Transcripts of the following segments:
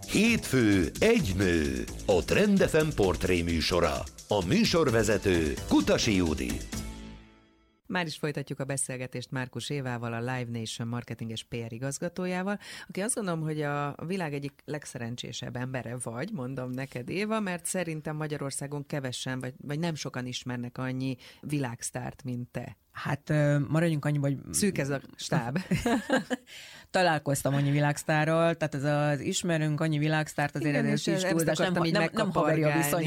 Hétfő egy nő, a Trend FM portré műsora. A műsorvezető Kutasi Judit. Már is folytatjuk a beszélgetést Márkus Évával, a Live Nation marketing és PR igazgatójával, aki azt gondolom, hogy a világ egyik legszerencsésebb embere vagy, mondom neked, Éva, mert szerintem Magyarországon kevesen, vagy nem sokan ismernek annyi világsztárt, mint te. Hát maradjunk annyi, hogy... Szűk ez a stáb. Találkoztam annyi világsztárral, tehát ez az ismerünk annyi világsztárt, azért igen, ez is túlzás, nem haveri a viszony,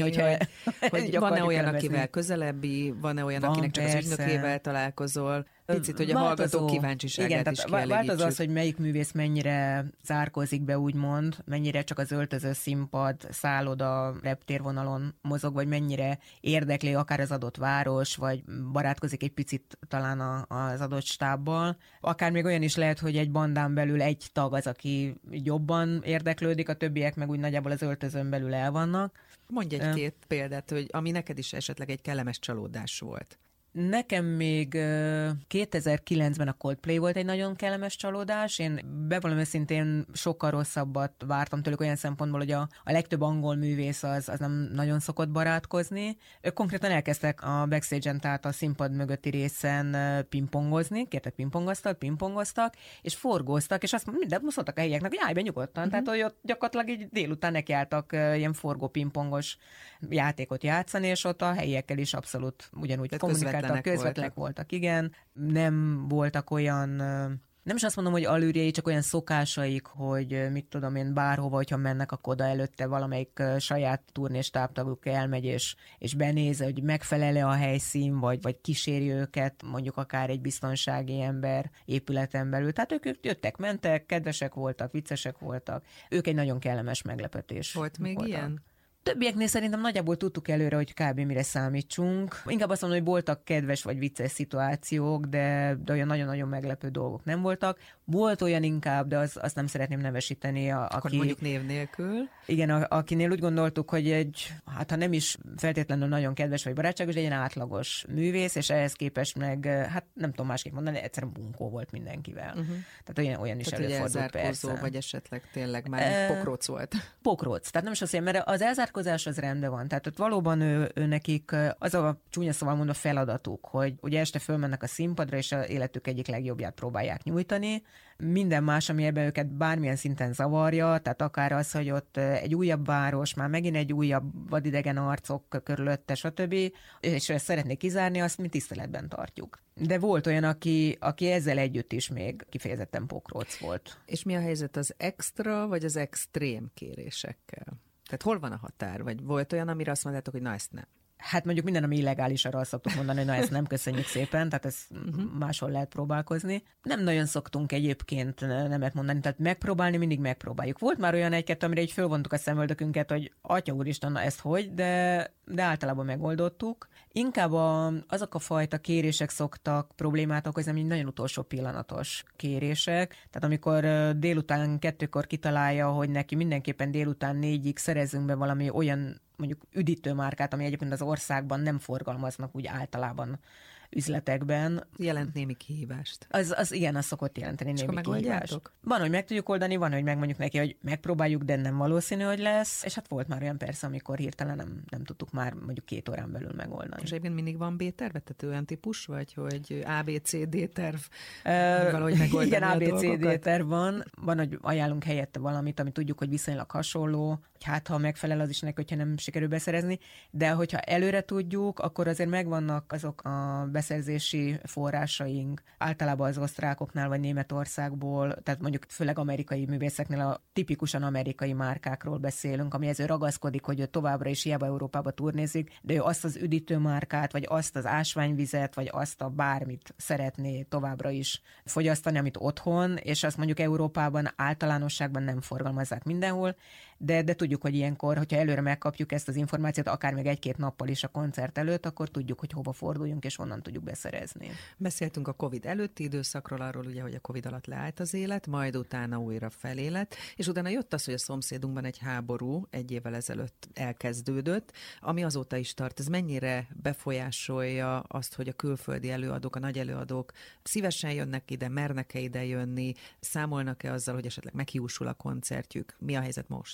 hogy van-e olyan, akivel közelebbi, van-e olyan, akinek csak az ügynökével találkozol. Picit, hogy a hallgatók kíváncsiságát is kielégítsük. Változó az, hogy melyik művész mennyire zárkózik be, úgymond, mennyire csak az öltöző színpad, szálloda, reptérvonalon mozog, vagy mennyire érdekli akár az adott város, vagy barátkozik egy picit talán az adott stábbal. Akár még olyan is lehet, hogy egy bandán belül egy tag az, aki jobban érdeklődik, a többiek meg úgy nagyjából az öltözőn belül el vannak. Mondj egy-két példát, hogy ami neked is esetleg egy kellemes csalódás volt. Nekem még 2009-ben a Coldplay volt egy nagyon kellemes csalódás. Én bevallom őszintén sokkal rosszabbat vártam tőlük olyan szempontból, hogy a legtöbb angol művész az nem nagyon szokott barátkozni. Ők konkrétan elkezdtek a backstage-en, tehát a színpad mögötti részen pingpongozni, kértek pingpongoztak, és forgóztak, és azt mindent szóltak a helyieknek, hogy állj be nyugodtan. Tehát, hogy ott gyakorlatilag így délután nekiálltak ilyen forgó pingpongos játékot játszani, és ott a helyiekkel is abszolút ugyanúgy kommunikáltak. Közvetlenek voltak, igen. Nem voltak olyan, nem is azt mondom, hogy alűrjei, csak olyan szokásaik, hogy mit tudom én, bárhova, hogyha mennek, akkor oda előtte valamelyik saját turnés táptaguk elmegy, és benéz, hogy megfelel-e a helyszín, vagy kíséri őket, mondjuk akár egy biztonsági ember épületen belül. Tehát ők jöttek, mentek, kedvesek voltak, viccesek voltak. Ők egy nagyon kellemes meglepetés. Volt még voltak. Ilyen? Többieknél szerintem nagyjából tudtuk előre, hogy kb. Mire számítsunk. Inkább azt mondom, hogy voltak kedves vagy vicces szituációk, de olyan nagyon-nagyon meglepő dolgok nem voltak. Volt olyan inkább, de azt nem szeretném nevesíteni. Akkor mondjuk név nélkül. Igen, akinél úgy gondoltuk, hogy ha nem is feltétlenül nagyon kedves vagy barátságos, de egy átlagos művész, és ehhez képest meg, hát nem tudom másképp mondani, egyszerűen bunkó volt mindenkivel. Tehát olyan is előfordult, persze. Vagy esetleg tényleg már pokróc volt. Pokrócz. Tehát nem is azt mondja, mert az elzárkózás az rendben van. Tehát ott valóban ő nekik az a csúnya szóval mondva feladatuk, hogy ugye este fölmennek a színpadra, és az életük egyik legjobbját próbálják nyújtani. Minden más, ami ebben őket bármilyen szinten zavarja, tehát akár az, hogy ott egy újabb város, már megint egy újabb vadidegen arcok körülötte, stb. És ezt szeretnék kizárni, azt mi tiszteletben tartjuk. De volt olyan, aki ezzel együtt is még kifejezetten pokróc volt. És mi a helyzet az extra, vagy az extrém kérésekkel? Tehát hol van a határ? Vagy volt olyan, amire azt mondtátok, hogy na ezt nem? Hát mondjuk minden, ami illegális, arra azt szoktuk mondani, hogy na ezt nem, köszönjük szépen, tehát ezt máshol lehet próbálkozni. Nem nagyon szoktunk egyébként nemet mondani, tehát megpróbálni mindig megpróbáljuk. Volt már olyan egy-kettő, amire így fölvontuk a szemöldökünket, hogy atya úristen, na ezt hogy, de általában megoldottuk. Inkább azok a fajta kérések szoktak problémát okozni, ami nagyon utolsó pillanatos kérések. Tehát amikor délután 2-kor kitalálja, hogy neki mindenképpen délután 4-ig szerezzünk be valami olyan mondjuk üdítőmárkát, ami egyébként az országban nem forgalmaznak úgy általában üzletekben. Jelent némi kihívást. Az igen, az szokott jelenteni némi kihívást. Van, hogy meg tudjuk oldani, van, hogy megmondjuk neki, hogy megpróbáljuk, de nem valószínű, hogy lesz. És hát volt már olyan persze, amikor hirtelen nem tudtuk már mondjuk 2 órán belül megoldani. És egyébként mindig van B-terv, tehát olyan típus vagy, hogy ABCD terv valahogy megoldani igen, ABCD terv van. Van, hogy ajánlunk helyette valamit, ami tudjuk, hogy viszonylag hasonló, hogy hát ha megfelel az is neki, hogyha nem sikerül beszerezni, de hogyha előre tudjuk, akkor azért megvannak azok a beszerzési forrásaink, általában az osztrákoknál vagy Németországból, tehát mondjuk főleg amerikai művészeknél a tipikusan amerikai márkákról beszélünk, amihez ő ragaszkodik, hogy ő továbbra is hiába Európába turnézik, de ő azt az üdítőmárkát, vagy azt az ásványvizet, vagy azt a bármit szeretné továbbra is fogyasztani, amit otthon, és azt mondjuk Európában általánosságban nem forgalmazzák mindenhol, de tudjuk, hogy ilyenkor, hogyha előre megkapjuk ezt az információt, akár még 1-2 nappal is a koncert előtt, akkor tudjuk, hogy hova forduljunk, és honnan tudjuk beszerezni. Beszéltünk a Covid előtti időszakról, arról ugye, hogy a Covid alatt leállt az élet, majd utána újra felélet, és utána jött az, hogy a szomszédunkban egy háború 1 évvel ezelőtt elkezdődött, ami azóta is tart. Ez mennyire befolyásolja azt, hogy a külföldi előadók, a nagy előadók szívesen jönnek ide, mernek-e ide jönni, számolnak-e azzal, hogy esetleg meghiúsul a koncertjük? Mi a helyzet most?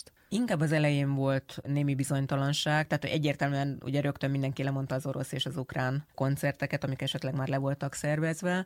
Inkább az elején volt némi bizonytalanság, tehát egyértelműen ugye rögtön mindenki lemondta az orosz és az ukrán koncerteket, amik esetleg már le voltak szervezve,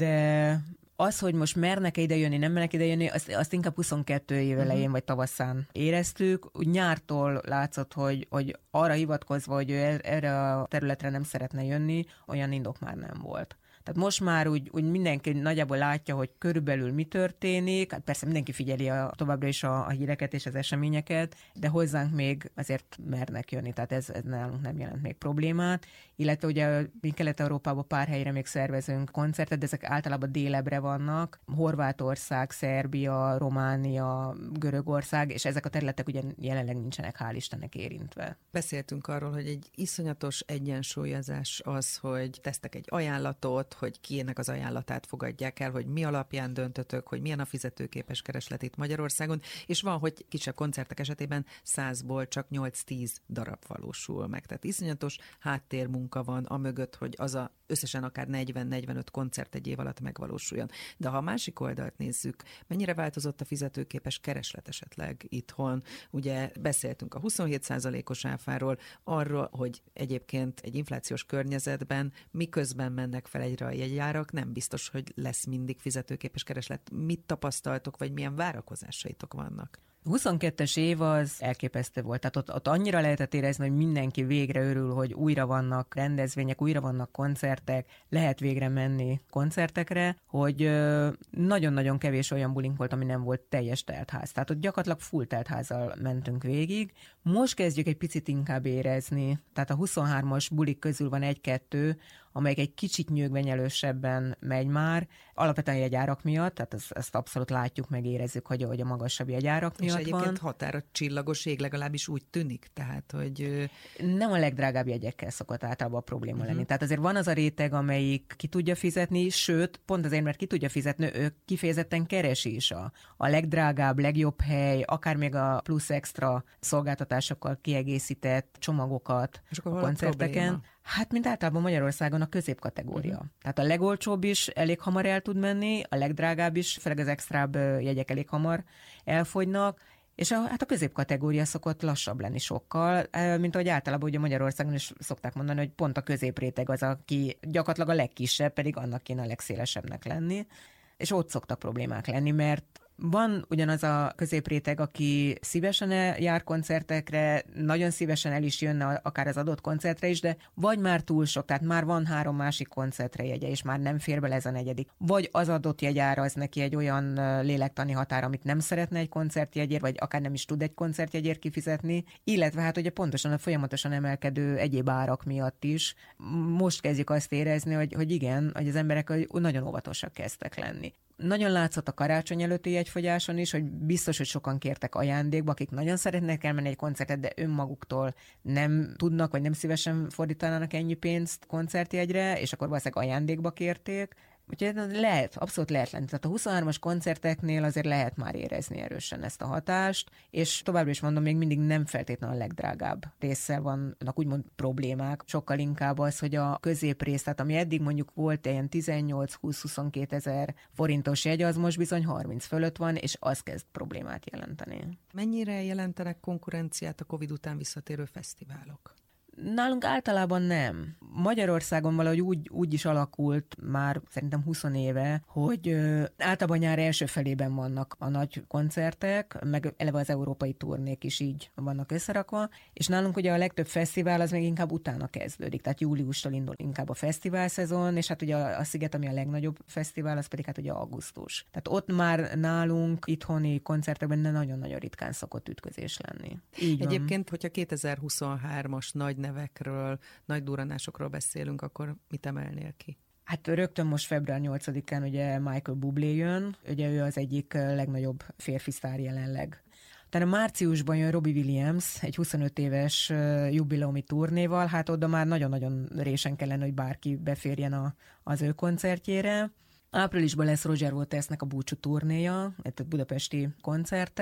de az, hogy most mernek idejönni, nem mernek idejönni, azt inkább 22 év elején vagy tavaszán éreztük. Úgy nyártól látszott, hogy arra hivatkozva, hogy ő erre a területre nem szeretne jönni, olyan indok már nem volt. Tehát most már úgy mindenki nagyjából látja, hogy körülbelül mi történik, hát persze mindenki figyeli továbbra is a híreket és az eseményeket, de hozzánk még azért mernek jönni, tehát ez nálunk nem jelent még problémát, illetve ugye mi Kelet-Európában pár helyre még szervezünk koncertet, de ezek általában délebbre vannak, Horvátország, Szerbia, Románia, Görögország, és ezek a területek ugye jelenleg nincsenek, hál' Istennek érintve. Beszéltünk arról, hogy egy iszonyatos egyensúlyozás az, hogy tesztek egy ajánlatot, hogy kiének az ajánlatát fogadják el, hogy mi alapján döntötök, hogy milyen a fizetőképes kereslet itt Magyarországon, és van, hogy kisebb koncertek esetében 100-ból csak 8-10 darab valósul meg. Tehát iszonyatos háttérmunka van amögött, hogy az összesen akár 40-45 koncert egy év alatt megvalósuljon. De ha a másik oldalt nézzük, mennyire változott a fizetőképes kereslet esetleg itthon? Ugye beszéltünk a 27%-os áfáról, arról, hogy egyébként egy inflációs környezetben miközben mennek fel egyre a jegyárak, nem biztos, hogy lesz mindig fizetőképes kereslet. Mit tapasztaltok, vagy milyen várakozásaitok vannak? 22-es év az elképesztő volt, tehát ott annyira lehetett érezni, hogy mindenki végre örül, hogy újra vannak rendezvények, újra vannak koncertek, lehet végre menni koncertekre, hogy nagyon-nagyon kevés olyan bulink volt, ami nem volt teljes teltház. Tehát ott gyakorlatilag full teltházzal mentünk végig. Most kezdjük egy picit inkább érezni, tehát a 23-as bulik közül van egy-kettő, amelyik egy kicsit nyögvenyelősebben megy már, alapvetően jegyárak miatt, tehát ezt abszolút látjuk, meg érezzük, hogy a magasabb jegyárak miatt van. És egyébként határa csillagos ég, legalábbis úgy tűnik, tehát, hogy... Nem a legdrágább jegyekkel szokott általában a probléma lenni. Tehát azért van az a réteg, amelyik ki tudja fizetni, sőt, pont azért, mert ki tudja fizetni, ő kifejezetten keresi is a legdrágább, legjobb hely, akár még a plusz extra szolgáltatásokkal kiegészített csomagokat a koncerteken. Hát, mint általában Magyarországon a középkategória. Tehát a legolcsóbb is elég hamar el tud menni, a legdrágább is, főleg az extrább jegyek elég hamar elfogynak, és a középkategória szokott lassabb lenni sokkal, mint ahogy általában ugye Magyarországon is szokták mondani, hogy pont a középréteg az, aki gyakorlatilag a legkisebb, pedig annak kéne a legszélesebbnek lenni, és ott szoktak problémák lenni, mert van ugyanaz a középréteg, aki szívesen jár koncertekre, nagyon szívesen el is jönne akár az adott koncertre is, de vagy már túl sok, tehát már van 3 másik koncertre jegye, és már nem fér bele ez a 4. Vagy az adott jegyára az neki egy olyan lélektani határ, amit nem szeretne egy koncertjegyért, vagy akár nem is tud egy koncertjegyért kifizetni, illetve hát ugye pontosan a folyamatosan emelkedő egyéb árak miatt is. Most kezdjük azt érezni, hogy igen, hogy az emberek nagyon óvatosak kezdtek lenni. Nagyon látszott a karácsony előtti jegyfogyáson is, hogy biztos, hogy sokan kértek ajándékba, akik nagyon szeretnék elmenni egy koncertet, de önmaguktól nem tudnak, vagy nem szívesen fordítanának ennyi pénzt koncertjegyre, és akkor valószínűleg ajándékba kérték. Úgyhogy abszolút lehet lenni. Tehát a 23-as koncerteknél azért lehet már érezni erősen ezt a hatást, és továbbra is mondom, még mindig nem feltétlenül a legdrágább résszel vannak úgymond problémák. Sokkal inkább az, hogy a középrész, tehát ami eddig mondjuk volt ilyen 18-20-22 ezer forintos jegy, az most bizony 30 fölött van, és az kezd problémát jelenteni. Mennyire jelentenek konkurenciát a Covid után visszatérő fesztiválok? Nálunk általában nem. Magyarországon valahogy úgy is alakult már szerintem 20 éve, hogy általában nyár első felében vannak a nagy koncertek, meg eleve az európai turnék is így vannak összerakva, és nálunk ugye a legtöbb fesztivál az még inkább utána kezdődik, tehát júliustól indul inkább a fesztivál szezon, és hát ugye a Sziget, ami a legnagyobb fesztivál, az pedig hát ugye augusztus. Tehát ott már nálunk itthoni koncertekben nagyon-nagyon ritkán szokott ütközés lenni. Így egyébként, hogyha 2023-as nagy nevekről, nagy durranásokról beszélünk, akkor mit emelnél ki? Hát rögtön most február 8-án ugye Michael Bublé jön, ugye ő az egyik legnagyobb férfi sztár jelenleg. Utána márciusban jön Robbie Williams egy 25 éves jubileumi turnéval, hát oda már nagyon-nagyon résen kellene, hogy bárki beférjen az ő koncertjére. Áprilisban lesz Roger Watersnek a búcsú turnéja, egy budapesti koncerttel.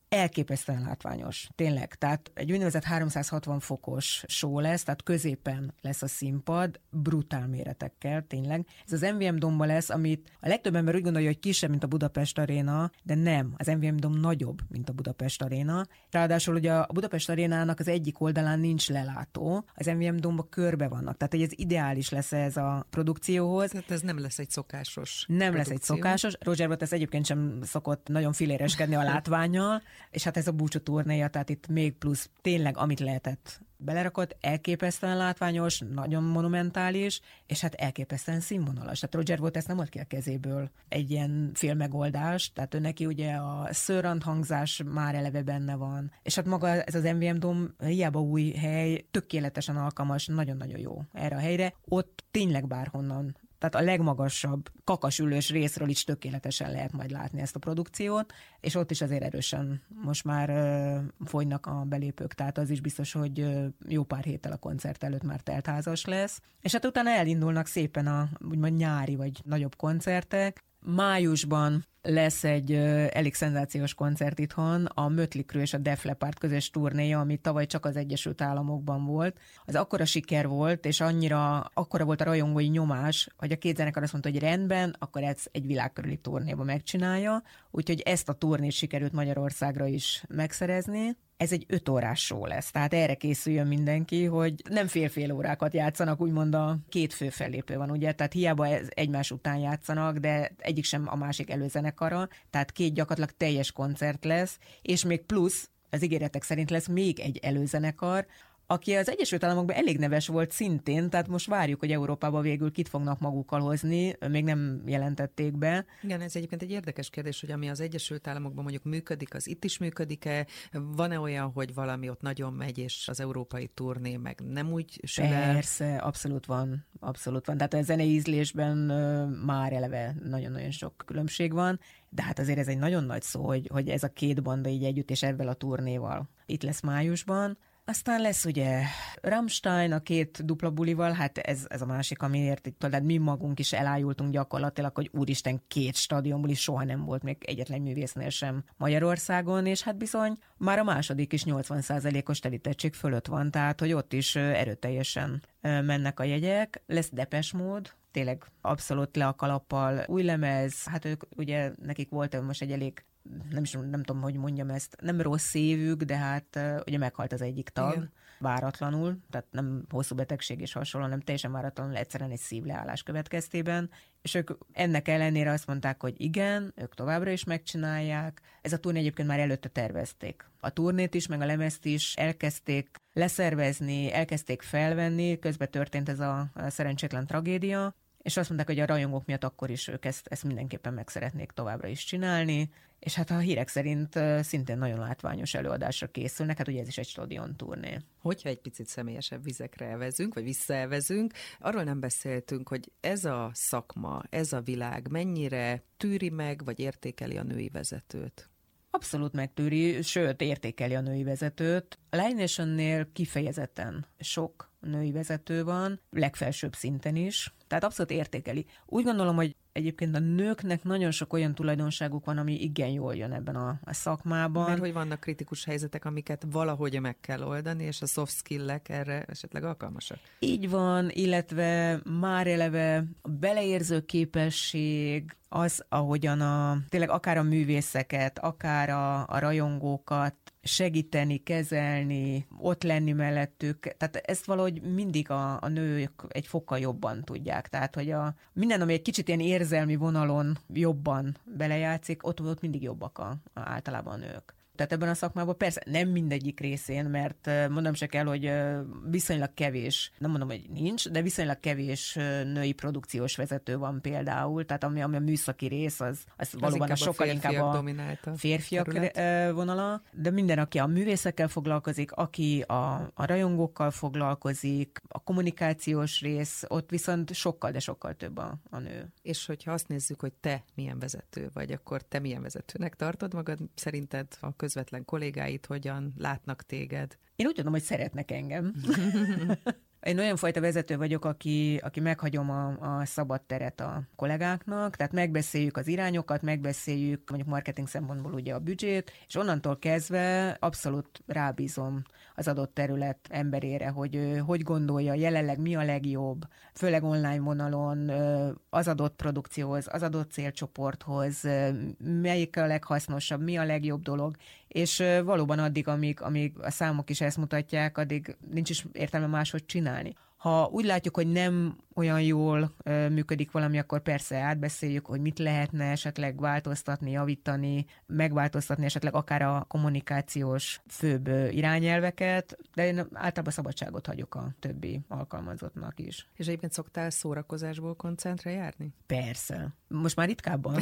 elképesztően látványos, tényleg. Tehát egy úgynevezett 360 fokos show lesz, tehát középen lesz a színpad, brutál méretekkel, tényleg. Ez az MVM Domba lesz, amit a legtöbb ember úgy gondolja, hogy kisebb, mint a Budapest Aréna, de nem, az MVM Dom nagyobb, mint a Budapest Aréna. Ráadásul ugye a Budapest Arénának az egyik oldalán nincs lelátó, az MVM Domba körbe vannak, tehát hogy ez ideális lesz ez a produkcióhoz. Tehát ez nem lesz egy szokásos Nem produkció. lesz egy szokásos. Roger Waters egyébként sem szokott nagyon filéreskedni a látvánnyal, és hát ez a búcsú turnéja, tehát itt még plusz tényleg, amit lehetett belerakott, elképesztően látványos, nagyon monumentális, és hát elképesztően színvonalas. Tehát Roger Waters nem ad ki a kezéből egy ilyen filmmegoldást, tehát ő neki ugye a szőrant hangzás már eleve benne van, és hát maga ez az MVM Dom hiába új hely, tökéletesen alkalmas, nagyon-nagyon jó erre a helyre. Ott tényleg bárhonnan, tehát a legmagasabb kakasülős részről is tökéletesen lehet majd látni ezt a produkciót, és ott is azért erősen most már fogynak a belépők, tehát az is biztos, hogy jó pár héttel a koncert előtt már teltházas lesz. És hát utána elindulnak szépen a úgymond nyári vagy nagyobb koncertek. Májusban lesz egy elég szenzációs koncert itthon, a Mötley Crüe és a Def Leppard közös turnéja, ami tavaly csak az Egyesült Államokban volt. Az akkora siker volt, és akkora volt a rajongói nyomás, hogy a két zenekar azt mondta, hogy rendben, akkor ezt egy világkörüli turnéba megcsinálja, úgyhogy ezt a turnét sikerült Magyarországra is megszerezni. Ez egy 5 órás show lesz, tehát erre készüljön mindenki, hogy nem fél-fél órákat játszanak, úgymond a két fő fellépő van, ugye, tehát hiába egymás után játszanak, de egyik sem a másik előzenekara, tehát két gyakorlatilag teljes koncert lesz, és még plusz, az ígéretek szerint lesz még egy előzenekar, aki az Egyesült Államokban elég neves volt szintén, tehát most várjuk, hogy Európában végül kit fognak magukkal hozni, még nem jelentették be. Igen, ez egyébként egy érdekes kérdés, hogy ami az Egyesült Államokban mondjuk működik, az itt is működik-e? Van-e olyan, hogy valami ott nagyon megy, és az európai turné meg nem úgy sül el? Persze, abszolút van. Tehát a zenei ízlésben már eleve nagyon-nagyon sok különbség van, de hát azért ez egy nagyon nagy szó, hogy ez a két banda így együtt, és ebben a turnéval itt lesz májusban. Aztán lesz ugye Rammstein a két dupla bulival, hát ez a másik, amiért itt, tehát mi magunk is elájultunk gyakorlatilag, hogy úristen, 2 stadionbuli soha nem volt még egyetlen művésznél sem Magyarországon, és hát bizony már a második is 80%-os telítettség fölött van, tehát hogy ott is erőteljesen mennek a jegyek. Lesz Depeche Mode, tényleg abszolút le a kalappal, új lemez, hát ők ugye nekik volt most egy elég, nem tudom, hogy mondjam ezt, nem rossz évük, de hát ugye meghalt az egyik tag, igen, váratlanul, tehát nem hosszú betegség és hasonló, nem teljesen váratlanul, egyszerűen egy szívleállás következtében, és ők ennek ellenére azt mondták, hogy igen, ők továbbra is megcsinálják. Ez a turné egyébként már előtte tervezték. A turnét is, meg a lemezt is elkezdték leszervezni, elkezdték felvenni, közben történt ez a szerencsétlen tragédia, és azt mondták, hogy a rajongók miatt akkor is ők ezt mindenképpen meg szeretnék továbbra is csinálni, és hát a hírek szerint szintén nagyon látványos előadásra készülnek, hát ugye ez is egy stadion turné. Hogyha egy picit személyesebb vizekre elvezünk, vagy visszaelvezünk, arról nem beszéltünk, hogy ez a szakma, ez a világ mennyire tűri meg, vagy értékeli a női vezetőt? Abszolút megtűri, sőt értékeli a női vezetőt. A Live Nation-nél kifejezetten sok női vezető van, legfelsőbb szinten is, tehát abszolút értékeli. Úgy gondolom, hogy egyébként a nőknek nagyon sok olyan tulajdonságuk van, ami igen jól jön ebben a szakmában. Mert hogy vannak kritikus helyzetek, amiket valahogy meg kell oldani, és a soft skill-ek erre esetleg alkalmasak. Így van, illetve már eleve a beleérző képesség, az, ahogyan tényleg akár a művészeket, akár a rajongókat segíteni, kezelni, ott lenni mellettük. Tehát ezt valahogy mindig a nők egy fokkal jobban tudják. Tehát, hogy minden, ami egy kicsit ilyen érzelmi vonalon jobban belejátszik, ott mindig jobbak általában a nők. Tehát ebben a szakmában persze nem mindegyik részén, mert mondom se kell, hogy viszonylag kevés, nem mondom, hogy nincs, de viszonylag kevés női produkciós vezető van például, tehát ami a műszaki rész, az valóban sokkal inkább a férfiak vonala, de minden, aki a művészekkel foglalkozik, aki a rajongókkal foglalkozik, a kommunikációs rész, ott viszont sokkal, de sokkal több a nő. És hogyha azt nézzük, hogy te milyen vezető vagy, akkor te milyen vezetőnek tartod magad? Szerinted a közvetlen kollégáid hogyan látnak téged? Én úgy tudom, hogy szeretnek engem. Én olyan fajta vezető vagyok, aki meghagyom a szabad teret a kollégáknak, tehát megbeszéljük az irányokat, megbeszéljük mondjuk marketing szempontból ugye a büdzsét, és onnantól kezdve abszolút rábízom az adott terület emberére, hogy gondolja jelenleg mi a legjobb, főleg online vonalon, az adott produkcióhoz, az adott célcsoporthoz, melyik a leghasznosabb, mi a legjobb dolog, és valóban addig, amíg a számok is ezt mutatják, addig nincs is értelme máshogy csinálni. Ha úgy látjuk, hogy nem olyan jól működik valami, akkor persze átbeszéljük, hogy mit lehetne esetleg változtatni, javítani, megváltoztatni esetleg akár a kommunikációs főbb irányelveket, de én általában szabadságot hagyok a többi alkalmazottnak is. És egyébként szoktál szórakozásból koncentre járni? Persze. Most már ritkábban.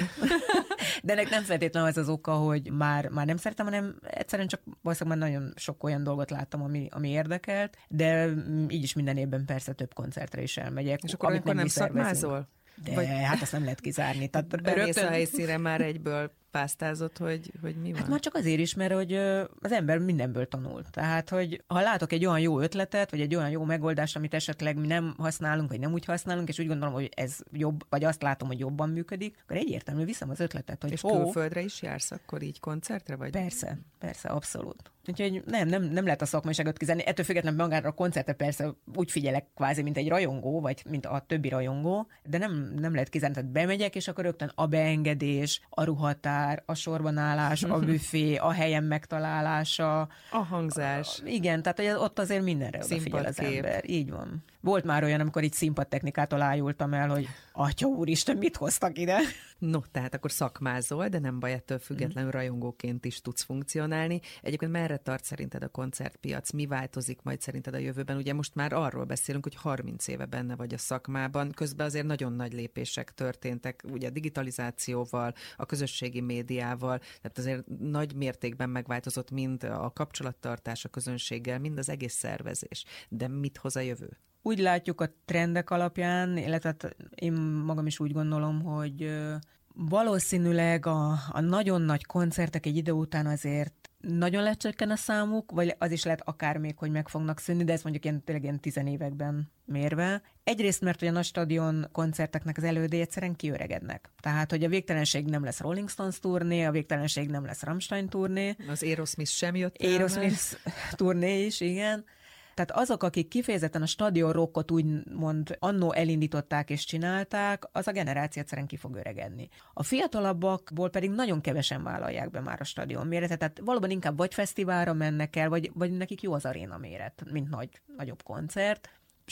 De ennek nem feltétlenül az az oka, hogy már nem szeretem, hanem egyszerűen csak valószínűleg már nagyon sok olyan dolgot láttam, ami érdekelt, de így is minden évben persze több koncertre is elmegyek. És akkor nem szakmázol? De hát azt nem lehet kizárni. Tehát bemész a helyszínre már egyből pásztázott, hogy mi van? Hát már csak azért is, mert hogy az ember mindenből tanul. Tehát, hogy ha látok egy olyan jó ötletet, vagy egy olyan jó megoldást, amit esetleg mi nem használunk, vagy nem úgy használunk, és úgy gondolom, hogy ez jobb, vagy azt látom, hogy jobban működik, akkor egyértelmű viszem az ötletet. Hogy és külföldre is jársz akkor így koncertre? Vagy? Persze, abszolút. Úgyhogy nem lehet a szakmaiságot kizárni. Ettől függetlenül magára a koncertre persze úgy figyelek kvázi, mint egy rajongó, vagy mint a többi rajongó, de nem lehet kizárni. Tehát bemegyek, és akkor rögtön a beengedés, a ruhatár, a sorbanállás, a büfé, a helyen megtalálása. A hangzás. Igen, tehát ott azért mindenre odafigyel az ember. Így van. Volt már olyan, amikor így színpadtechnikától ájultam el, hogy atya úristen, mit hoztak ide? No, tehát akkor szakmázol, de nem baj, ettől függetlenül rajongóként is tudsz funkcionálni. Egyébként merre tart szerinted a koncertpiac? Mi változik majd szerinted a jövőben? Ugye most már arról beszélünk, hogy 30 éve benne vagy a szakmában, közben azért nagyon nagy lépések történtek, ugye a digitalizációval, a közösségi médiával, tehát azért nagy mértékben megváltozott mind a kapcsolattartás a közönséggel, mind az egész szervezés. De mit hoz a jövő? Úgy látjuk a trendek alapján, illetve én magam is úgy gondolom, hogy valószínűleg a nagyon nagy koncertek egy idő után azért nagyon lecsökken a számuk, vagy az is lehet akár még, hogy meg fognak szűnni, de ez mondjuk tényleg ilyen 10 években mérve. Egyrészt, mert hogy a nagy stadion koncerteknek az elődei egyszerűen kiöregednek. Tehát, hogy a végtelenség nem lesz Rolling Stones turné, a végtelenség nem lesz Rammstein turné. Az Aerosmith sem jött el. Aerosmith turné is, igen. Tehát azok, akik kifejezetten a stadion rockot úgymond annó elindították és csinálták, az a generáció egyszerűen ki fog öregedni. A fiatalabbakból pedig nagyon kevesen vállalják be már a stadion méretet, tehát valóban inkább vagy fesztiválra mennek el, vagy nekik jó az aréna méret, mint nagyobb koncert.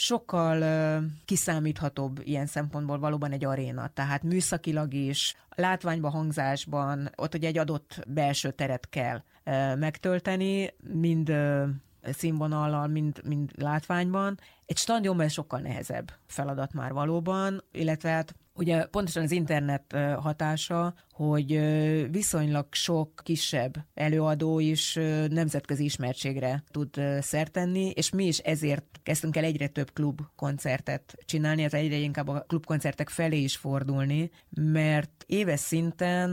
Sokkal kiszámíthatóbb ilyen szempontból valóban egy aréna, tehát műszakilag is, látványban, hangzásban, ott ugye egy adott belső teret kell megtölteni, mind színvonallal, mind látványban. Egy stadionban sokkal nehezebb feladat már valóban, illetve hát ugye pontosan az internet hatása, hogy viszonylag sok kisebb előadó is nemzetközi ismertségre tud szert tenni, és mi is ezért kezdtünk el egyre több klubkoncertet csinálni, ez egyre inkább a klubkoncertek felé is fordulni, mert éves szinten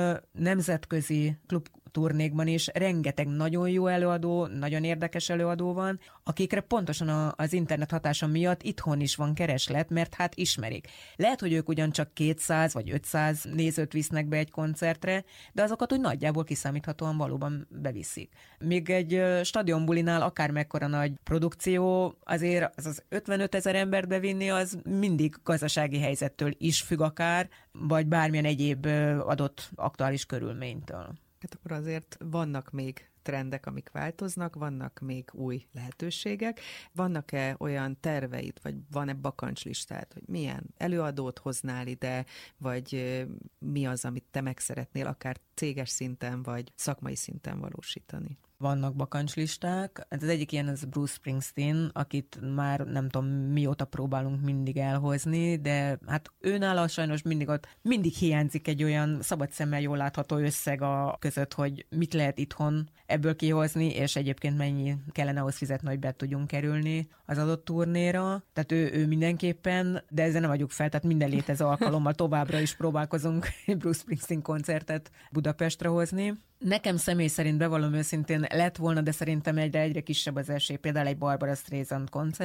nemzetközi turnékban is rengeteg nagyon jó előadó, nagyon érdekes előadó van, akikre pontosan az internet hatása miatt itthon is van kereslet, mert hát ismerik. Lehet, hogy ők ugyancsak 200 vagy 500 nézőt visznek be egy koncertre, de azokat úgy nagyjából kiszámíthatóan valóban beviszik. Míg egy stadionbulinál akár mekkora nagy produkció, azért az 55 000 embert bevinni, az mindig gazdasági helyzettől is függ akár, vagy bármilyen egyéb adott aktuális körülménytől. Hát akkor azért vannak még trendek, amik változnak, vannak még új lehetőségek. Vannak-e olyan terveid, vagy van-e bakancslistát, hogy milyen előadót hoznál ide, vagy mi az, amit te meg szeretnél akár céges szinten, vagy szakmai szinten valósítani? Vannak bakancslisták. Az egyik ilyen az Bruce Springsteen, akit már nem tudom mióta próbálunk mindig elhozni, de hát őnála sajnos mindig hiányzik egy olyan szabad szemmel jól látható összeg a között, hogy mit lehet itthon ebből kihozni, és egyébként mennyi kellene ahhoz fizetni, hogy be tudjunk kerülni az adott turnéra. Tehát ő mindenképpen, de ezzel nem adjuk fel, tehát minden létező alkalommal továbbra is próbálkozunk Bruce Springsteen koncertet Budapestre hozni. Nekem személy szerint bevallom őszintén lett volna, de szerintem egyre kisebb az esély, például egy Barbara Streisand koncert.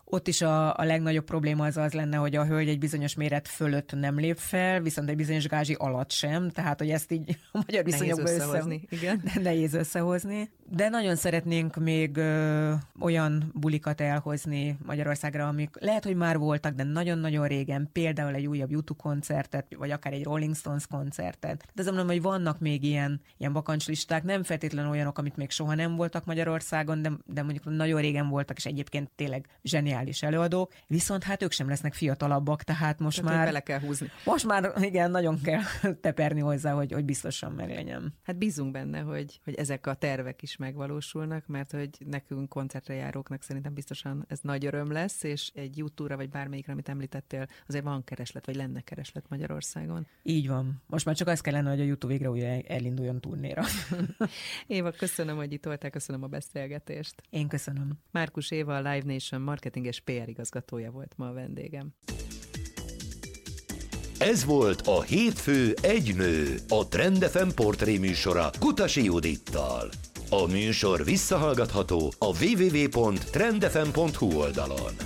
Ott is a legnagyobb probléma az lenne, hogy a hölgy egy bizonyos méret fölött nem lép fel, viszont egy bizonyos gázsi alatt sem, tehát hogy ezt így a magyar viszonyokban igen. Nehéz összehozni. De nagyon szeretnénk még olyan bulikat elhozni Magyarországra, amik lehet, hogy már voltak, de nagyon-nagyon régen, például egy újabb YouTube koncertet, vagy akár egy Rolling Stones koncertet. De azt mondom, hogy vannak még ilyen bakancslisták, nem feltétlenül olyanok, amit még soha nem voltak Magyarországon, de mondjuk nagyon régen voltak, és egyébként tényleg zseniális előadók, viszont hát ők sem lesznek fiatalabbak, tehát most tehát már bele kell húzni. Most már igen, nagyon kell teperni hozzá, hogy biztosan meglegyen. Hát bízunk benne, hogy ezek a tervek is megvalósulnak, mert hogy nekünk koncertre járóknak szerintem biztosan ez nagy öröm lesz, és egy YouTube-ra vagy bármelyikre, amit említettél, azért van kereslet, vagy lenne kereslet Magyarországon. Így van. Most már csak az kellene, hogy a YouTube végre újra elinduljon turnéra. Éva, köszönöm, hogy itt voltál, köszönöm a beszélgetést. Én köszönöm. Márkus Éva, a Live Nation marketing és PR igazgatója volt ma a vendégem. Ez volt a Hétfő egy nő, a Trend FM portré műsora Kutasi Judittal. A műsor visszahallgatható a www.trendfm.hu oldalon.